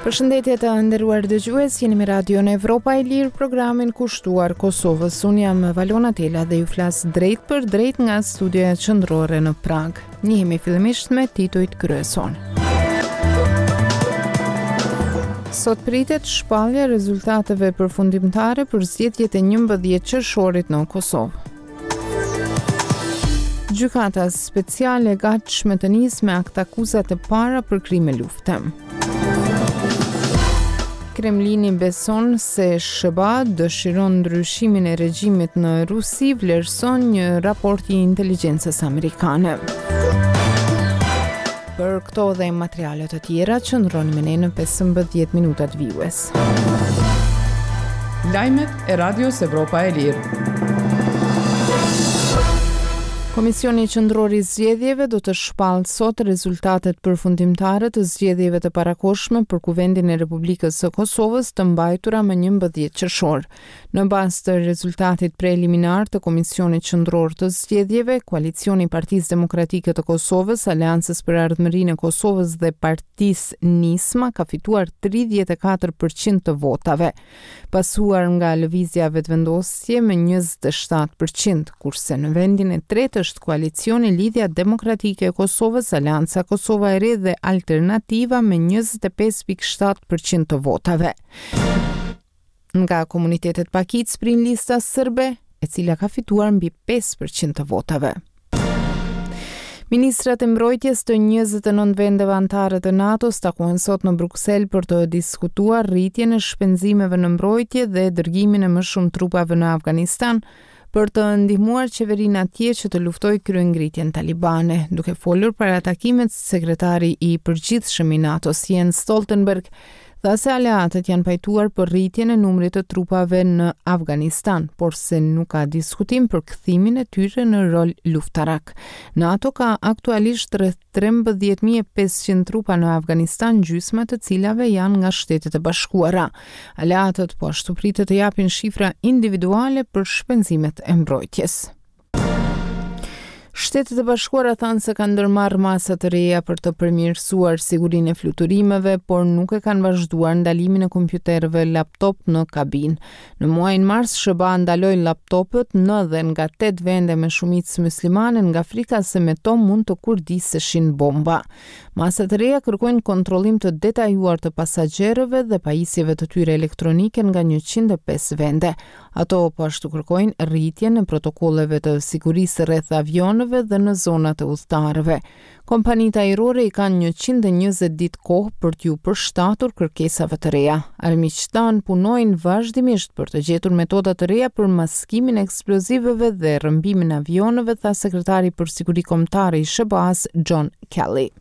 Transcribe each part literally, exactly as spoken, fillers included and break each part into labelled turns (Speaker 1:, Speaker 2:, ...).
Speaker 1: Përshëndetje të nderuar dëgjues, jeni me Radio në Evropa e Lirë, programin kushtuar Kosovës. Unë jam Valona Tela dhe ju flas drejt për drejt nga studioja qendrore në Prag. Njihemi fillimisht me titujt kryesor. Sot pritet shpallja e rezultateve përfundimtare për zgjedhjet e njëmbëdhjetë qershorit në Kosovë. Gjykata speciale gatshme të nisë me akt akuzat e para për krime lufte. Kremlini beson se S B A dëshiron ndryshimin e regjimit në Rusi, vlerëson një raport i inteligjencës amerikane. Për këto dhe materiale të tjera, qëndroni me ne në pesëmbëdhjetë minutat vijues.
Speaker 2: Lajmet e Radios Evropa e Lirë.
Speaker 1: Komisioni Qendror i Zgjedhjeve do të shpallë sot rezultatet përfundimtare të zgjedhjeve të parakohshme për Kuvendin e Republikës së Kosovës të mbajtura më njëmbëdhjetë qershor. Në bazë të rezultatit preliminar të Komisionit Qendror të Zgjedhjeve, koalicioni i Partisë Demokratike të Kosovës, Aleancës për Ardhmërinë e Kosovës dhe Partisë Nisma ka fituar tridhjetë e katër përqind të votave, pasuar nga lëvizja vetëvendosje me njëzet e shtatë përqind, kurse në vendin e tretë është koalicioni Lidhja Demokratike e Kosovës, Aleanca Kosova e Re dhe Alternativa me njëzet e pesë pikë shtatë përqind të votave. Nga komunitetet Pakic prin lista sërbe, e cila ka fituar mbi pesë përqind të votave. Ministrat e mbrojtjes të njëzet e nëntë vendeve anëtare të NATO-s takohen sot në Bruksel për të diskutuar rritjen e shpenzimeve në mbrojtje dhe dërgimin e më shumë trupave në Afganistan, për të ndihmuar qeverinë atje që të luftojë kryengritjen talibane. Duke folur para takimit, sekretari i përgjithshëm i NATO-s Jens Stoltenberg tha se aleatët janë pajtuar për rritjen e numrit të trupave në Afganistan, por se nuk ka diskutim për kthimin e tyre në rol luftarak. NATO ka aktualisht rreth trembëdhjetë mijë e pesëqind trupa në Afganistan, gjysma të cilave janë nga Shtetet e Bashkuara. Aleatët po ashtu pritet të japin shifra individuale për shpenzimet e mbrojtjes. Shtetet e Bashkuara thanë se kanë ndërmarrë masa të reja për të përmirësuar sigurinë e fluturimeve, por nuk e kanë vazhduar ndalimin e kompjuterëve laptop në kabinë. Në muajin mars, S B A ndaloi laptopët në dhe nga tetë vende me shumicë muslimane nga frika se me to mund të kurdiseshin bomba. Masat e reja kërkojnë kontrollim të detajuar të pasagjerëve dhe pajisjeve të tyre elektronike nga njëqind e pesë vende. Ato po ashtu kërkojnë rritjen e protokolleve të sigurisë rreth avionëve dhe në zonat e udhëtarëve. Kompanitë ajrore i kanë njëqind e njëzet ditë kohë për t'ju përshtatur kërkesave të reja. Armiqtë tanë punojnë vazhdimisht për të gjetur metoda të reja për maskimin e eksploziveve dhe rrëmbimin e avionëve, tha sekretari për siguri kombëtare i S B A-s John Kelly.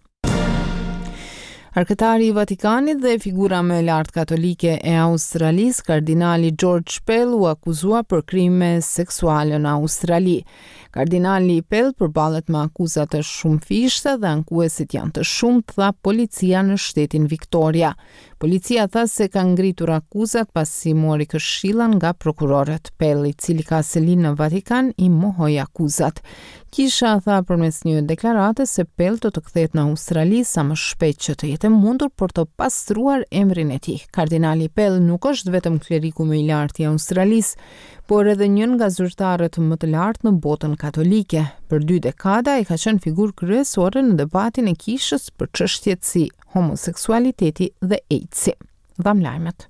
Speaker 1: Arkëtari i Vatikanit dhe figura më e lartë katolike e Australisë, kardinali George Pell, u akuzua për krime seksuale në Australi. Kardinali Pell përballet me akuza të shumëfishta dhe ankuesit janë të shumtë, tha policia në shtetin Victoria. Policia tha se ka ngritur akuzat pasi mori këshilla nga prokurorët. Pell, i cili ka selin në Vatikan, i mohoi akuzat. Kisha tha përmes një deklarate se Pell do të kthehet në Australi sa më shpejt që të jetë mundur për të pastruar emrin e tij. Kardinali Pell nuk është vetëm kleriku më i lartë i Australisë, por edhe një nga zyrtarët më të lartë në botën katolike. Për dy dekada ai ka qenë figurë kryesore në debatin e kishës për çështjet si homoseksualiteti dhe AIDS-i. Dham lajmet.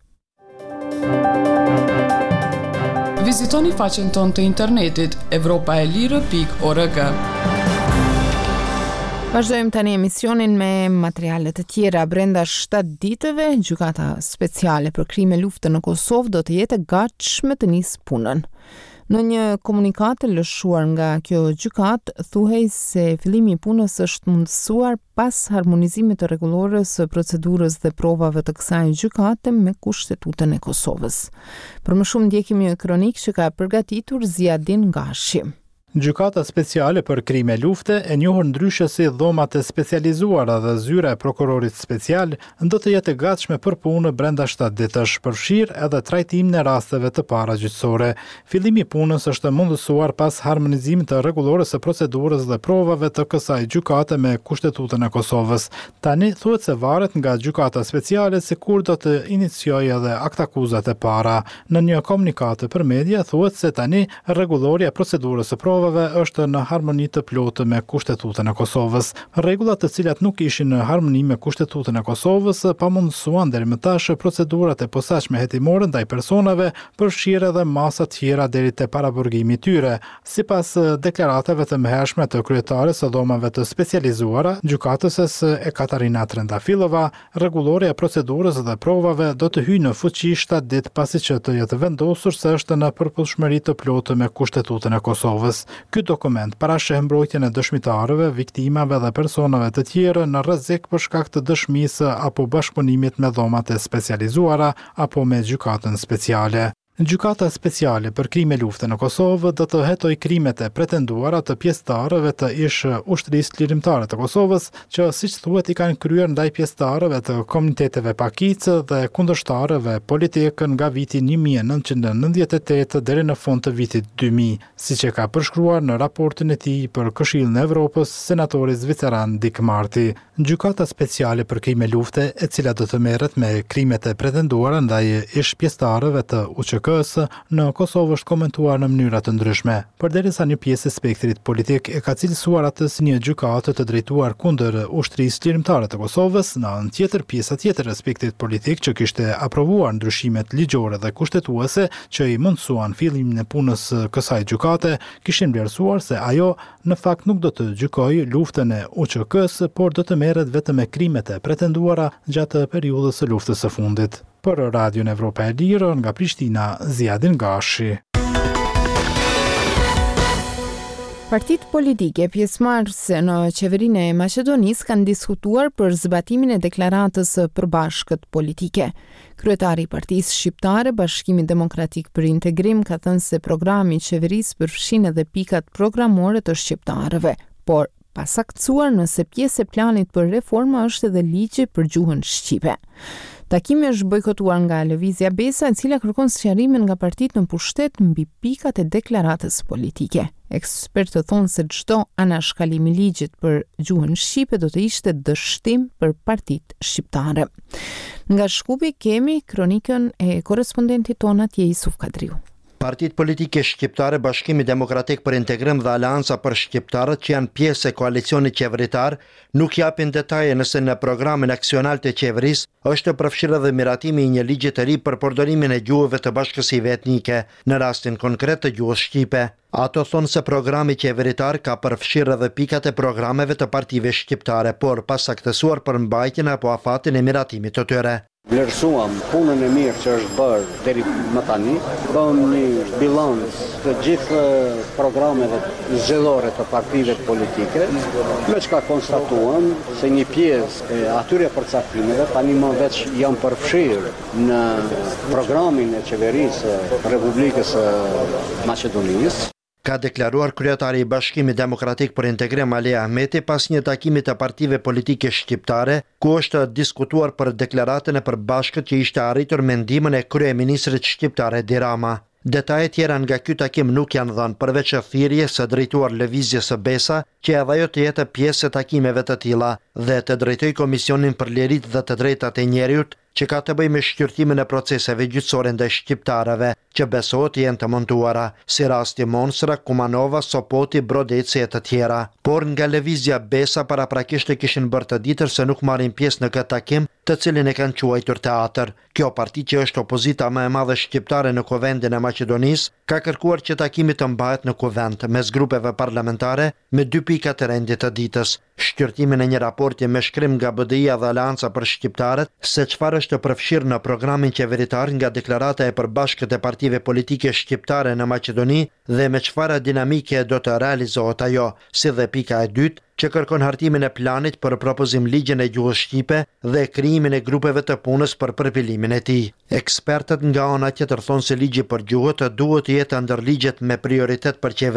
Speaker 2: Vizitoni faqen tonë të internetit evropaelire pikë org.
Speaker 1: Vazhdojmë tani emisionin me materiale të tjera. Brenda shtatë ditëve, gjykata speciale për krime lufte në Kosovë do të jetë e gatshme të nisë punën. Në një komunikat të lëshuar nga kjo gjykatë, thuhej se fillimi i punës është mundësuar pas harmonizimit të rregullores së procedurës dhe provave të kësaj gjykate me Kushtetutën e Kosovës. Për më shumë ndjekim një kronik që ka përgatitur Ziadin Gashi.
Speaker 3: Gjykata speciale për krime lufte, e njohur ndryshe si dhomat e specializuara dhe zyra e prokurorit special, do të jetë e gatshme për punë brenda shtatë ditësh, përfshirë edhe trajtimin e rasteve të paragjyqësore. Fillimi i punës është mundësuar pas harmonizimit të rregullores së procedurës dhe provave të kësaj gjykate me Kushtetutën e Kosovës. Tani thuhet se varet nga gjykata speciale se kur do të iniciojë edhe aktakuzat e para. Në një komunikat për media thuhet se tani rregulloria e procedurës së provave është në harmoni të plotë me Kushtetutën e Kosovës. Rregullat të cilat nuk ishin në harmoni me Kushtetutën e Kosovës pamundësuan deri më tash procedurat e posaçme hetimore ndaj personave, përfshirë edhe masa tjera deri te paraburgimi i tyre. Sipas deklaratave të mëhershme të kryetares së dhomave të specializuara, gjykatëses e Katarina Trendafilova, rregulloria e procedurës dhe provave do të hyjë në fuqi shtatë ditë pasi që të jetë vendosur se është në përputhshmëri të plotë me Kushtetutën e Kosovës. Ky dokument parasheh mbrojtjen e dëshmitarëve, viktimave dhe personave të tjerë në rrezik për shkak të dëshmisë apo bashkëpunimit me dhomat e specializuara apo me gjykatën speciale. Gjykata speciale për krime lufte në Kosovë do të hetoj krimet e pretenduara të pjesëtarëve të ish ushtrisë lirimtare të Kosovës, që siç thuhet i kanë kryer ndaj pjesëtarëve të komuniteteve pakicë dhe kundërshtarëve politik nga viti një mijë e nëntëqind e nëntëdhjetë e tetë deri në fund të vitit dy mijë, siç e ka përshkruar në raportin e tij për Këshillin e Evropës senatori zviceran Dick Marty. Gjykata speciale për krime lufte, e cila do të merret me krimet e pretenduara ndaj ish pjesëtarëve të U Q K-s në Kosovë është komentuar në mënyra të ndryshme. Përderisa një pjesë e spektrit politik e ka cilësuar atë si një gjykatë të drejtuar kundër ushtrisë lirimtare të Kosovës, në anën tjetër pjesa tjetër e spektrit politik që kishte aprovuar ndryshimet ligjore dhe kushtetuese që i mundsuan fillimin e punës kësaj gjykate, kishin vlerësuar se ajo në fakt nuk do të gjykojë luftën e U Q K-s, por do të merret vetëm me krimet e pretenduara gjatë periudhës së luftës së fundit. Për Radion Evropa e Lirë, nga Prishtina, Ziadin Gashi.
Speaker 1: Partitë politike pjesëmarrëse në qeverinë e Maqedonisë kanë diskutuar për zbatimin e deklaratës së përbashkët politike. Kryetari i Partisë Shqiptare, Bashkimi Demokratik për Integrim, ka thënë se programi i qeverisë përfshin edhe pikat programore të shqiptarëve, por pa saktësuar nëse pjesë e planit për reforma është edhe ligji për gjuhën shqipe. Takimi është bojkotuar nga Lëvizja Besa, e cila kërkon sqarimin nga partitë në pushtet mbi pikat e deklaratës politike. Ekspertët thonë se çdo anashkalim i ligjit për gjuhën shqipe do të ishte dështim për partitë shqiptare. Nga Shkupi kemi kronikën e korrespondentit ton atje Isuf Kadriu.
Speaker 4: Partitë politike shqiptare, Bashkimi Demokratik për Integrim dhe Aleanca për Shqiptarët, që janë pjesë e koalicionit qeveritar, nuk japin detaje nëse në programin aksional të qeverisë është përfshirë edhe miratimi i një ligji të ri për përdorimin e gjuhëve të bashkësive etnike, në rastin konkret të gjuhës shqipe. Ato thonë se programi qeveritar ka përfshirë edhe pikat e programeve të partive shqiptare, por pa saktësuar për mbajtjen apo afatin e miratimit të tyre.
Speaker 5: Vlerësuam punën e mirë që është bërë deri më tani, bëm një bilans të gjithë programeve zgjedhore të partive politike, me çka konstatuam se një pjesë e atyre përcaktimeve tani më veç janë përfshirë në programin e qeverisë Republikës së Maqedonisë.
Speaker 4: Ka deklaruar kryetari i Bashkimit Demokratik për Integrim Ali Ahmeti pas një takimi të partive politike shqiptare, ku është diskutuar për deklaratën e përbashkët që ishte arritur me ndihmën e kryeministrit shqiptar Edi Rama. Detajet tjera nga ky takim nuk janë dhënë, përveç thirrjes së drejtuar Lëvizjes së Besa, që edhe ajo të jetë pjesë e takimeve të tilla dhe të drejtojë Komisionin për Lirit dhe të Drejtat e Njerëzit, që ka të bëjë me shqyrtimin e proceseve gjyqësore ndaj shqiptarëve, që besohet jenë të montuara, si rasti Monsra, Kumanova, Sopoti, Brodeci e të tjera. Por nga Lëvizja Besa paraprakisht e kishin bërë të ditër se nuk marrin pjesë në këtë takim, të cilin e kanë quajtur teatër. Kjo parti, që është opozita më e madhe shqiptare në Kuvendin e Maqedonisë, ka kërkuar që takimi të mbahet në Kuvend mes grupeve parlamentare me dy pika të rendit të ditës: shqyrtimin e një raporti me shkrim nga B D I-a dhe Aleanca për Shqiptarët se çfarë është përfshirë në programin qeveritar nga deklarata e përbashkët e partive politike shqiptare në Maqedoni dhe me çfarë dinamike do të realizohet ajo, si dhe pika e dytë, që kërkon hartimin e planit për propozim ligjin e gjuhës shqipe dhe krijimin e grupeve të punës për përpilimin e tij. Ekspertët nga ana tjetër thonë se ligji për gjuhët duhet të jetë ndër ligjet me prioritet për qeverinë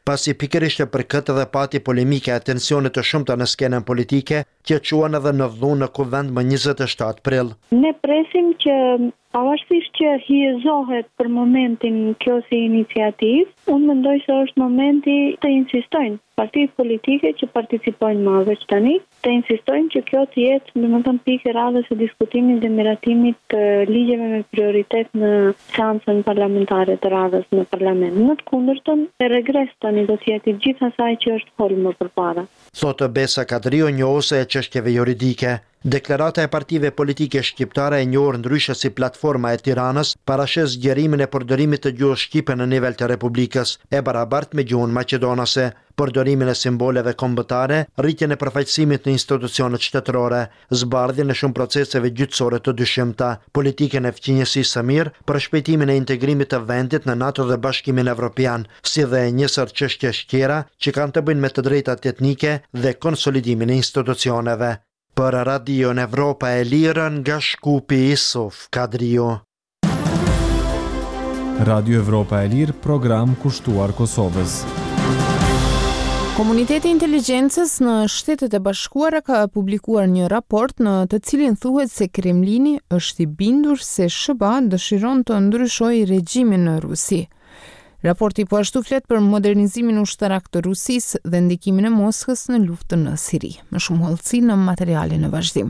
Speaker 4: pasi pikërisht për këtë dhe pati polemike e tensionet të shumta në skenën politike, që quan edhe në dhunë në kuvend më njëzet e shtatë prill.
Speaker 6: Ne presim që pavarësisht që hiezohet për momentin kjo si iniciativë, unë mendoj se është momenti të insistojnë partitë politike që participojnë më veç tani, të insistojnë që kjo të jetë, domethënë, pikë e radhës së diskutimit dhe miratimit të ligjeve me prioritet në seancën parlamentare të radhës në parlament. Në të kundërtën, e regres tani do të jetë i gjithë asaj që është folur më përpara.
Speaker 4: Thotë Besa Kadrio, njohëse e çështjeve juridike. Deklarata e partive politike shqiptare e njohur ndryshe si Platforma e Tiranës parashes zgjerimin e përdorimit të gjuhës shqipe në nivel të Republikës, e barabart me gjuhën maqedonase, përdorimin e simboleve kombëtare, rritjen e përfaqësimit në institucionet shtetërore, zbardhjen e shumë proceseve gjyqësore të dyshimta, politikën e fqinjësisë së mirë, për shpejtimin e integrimit të vendit në NATO dhe Bashkimin Evropian, si dhe njësër çështje tjera që kanë të bëjnë me të drejtat etnike dhe konsolidimin e institucioneve. Për Radion Evropa e Lirë nga Shkupi Isuf Kadrio.
Speaker 7: Radio Evropa e Lirë, program kushtuar Kosovës.
Speaker 1: Komuniteti i inteligjencës në Shtetet e Bashkuara ka publikuar një raport në të cilin thuhet se Kremlini është i bindur se S B A dëshiron të ndryshojë regjimin në Rusi. Raporti po ashtu flet për modernizimin ushtarak të Rusisë dhe ndikimin e Moskës në luftën në Siri. Më shumë hollësi në materialin e vazhdim.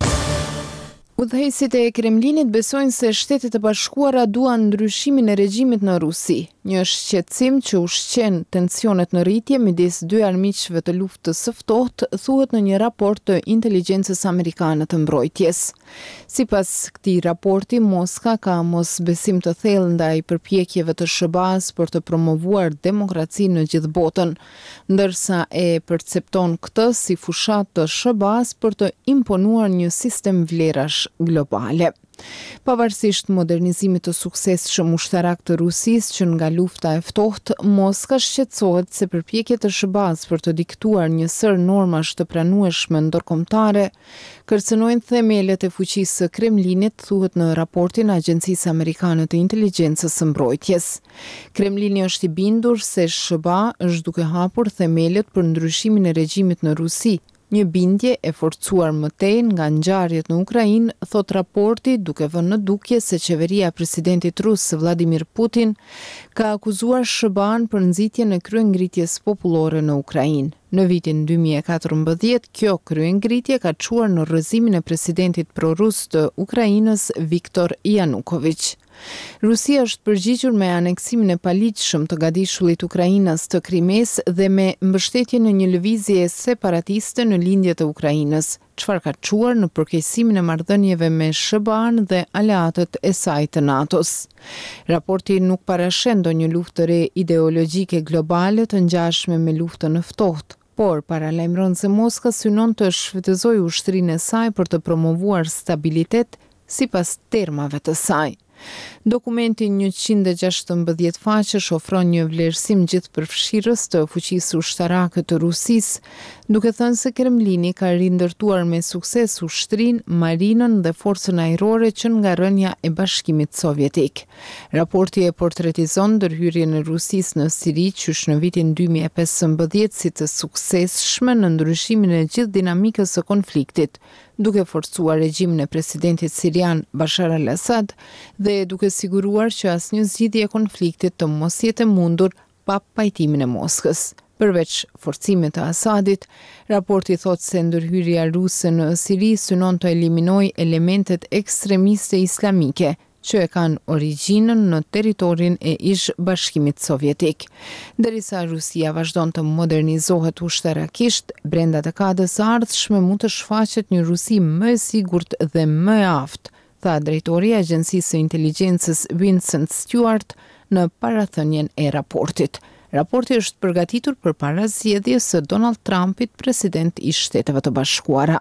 Speaker 1: Udhëheqësit e Kremlinit besojnë se Shtetet e Bashkuara duan ndryshimin e regjimit në Rusi, një shqetësim që ushqen tensionet në rritje midis dy armiqve të luftës së ftohtë, thuhet në një raport të inteligjencës amerikane të mbrojtjes. Sipas këtij raporti, Moska ka mosbesim të thellë ndaj përpjekjeve të S B A-s për të promovuar demokracinë në gjithë botën, ndërsa e percepton këtë si fushat të S B A-s për të imponuar një sistem vlerash globale. Pavarësisht modernizimit të suksesshëm ushtarak të Rusisë që nga lufta e ftohtë, Moska shqetësohet se përpjekjet e S B A-s për të diktuar një sër normash të pranueshme ndërkombëtare kërcënojnë themelet e fuqisë së Kremlinit, thuhet në raportin e Agjencisë Amerikane të Inteligjencës së Mbrojtjes. Kremlini është i bindur se S B A është duke hapur themelet për ndryshimin e regjimit në Rusi, një bindje e forcuar më tej nga ngjarjet në Ukrainë, thot raporti, duke vënë në dukje se qeveria e presidentit rus Vladimir Putin ka akuzuar S B A-n për nxitjen e kryengritjes popullore në Ukrainë. Në vitin dy mijë e katërmbëdhjetë, kjo kryengritje ka çuar në rrëzimin e presidentit prorus të Ukrainës Viktor Yanukovych. Rusia është përgjigjur me aneksimin e paligjshëm të gadishullit Ukrainës të Krimes dhe me mbështetje në një lëvizje separatiste në lindjet e Ukrainës, çfarë ka çuar në përkeqësimin e marrëdhënieve me S B A-n dhe aleatët e saj të NATO-s. Raporti nuk parashën ndonjë luftë të re ideologjike globale të ngjashme me luftën e ftohtë, por paralajmëron se Moska synon të shfrytëzojë ushtrinë e saj për të promovuar stabilitet sipas termave të saj. Dokumenti njëqind e gjashtëmbëdhjetë faqesh ofron një vlerësim gjithëpërfshirës të fuqisë ushtarake të Rusisë, duke thënë se Kremlini ka rindërtuar me sukses ushtrinë, marinën dhe forcën ajrore që nga rënja e Bashkimit Sovjetik. Raporti e portretizon ndërhyrjen e Rusisë në Siri qysh në vitin dy mijë e pesëmbëdhjetë si të suksesshme në ndryshimin e gjithë dinamikës së konfliktit, duke forcuar regjimin e presidentit sirian Bashar al-Assad dhe duke siguruar që asnjë zgjidhje e konfliktit të mos jetë mundur pa pajtimin e Moskës. Përveç forcimit të Asadit, raporti thot se ndërhyrja ruse në Siri synon të eliminojë elementet ekstremiste islamike që e kanë origjinën në territorin e ish Bashkimit Sovjetik. Derisa Rusia vazhdon të modernizohet ushtarakisht, brenda dekadës së ardhshme mund të shfaqet një Rusi më e sigurt dhe më e aftë, tha drejtori i Agjencisë së Inteligjencës Vincent Stewart në parathënien e raportit. Raporti është përgatitur përpara zgjedhjes së Donald Trumpit, president i Shteteve të Bashkuara.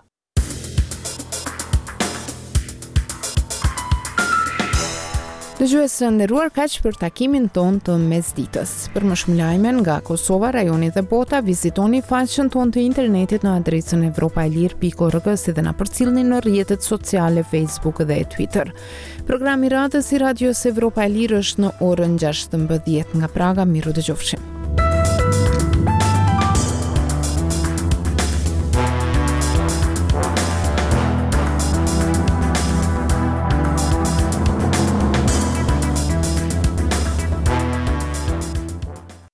Speaker 1: Dëgjues të nderuar, kaq për takimin ton të mesditës. Për më shumë lajme nga Kosova, rajoni dhe bota, vizitoni faqen tonë të internetit në adresën evropa e lirë pikë org, si dhe na përcillni në rrjetet sociale Facebook dhe Twitter. Programi radhës i Radios Evropa e Lirë është në orën gjashtëmbëdhjetë nga Praga. Miru dëgjofshim.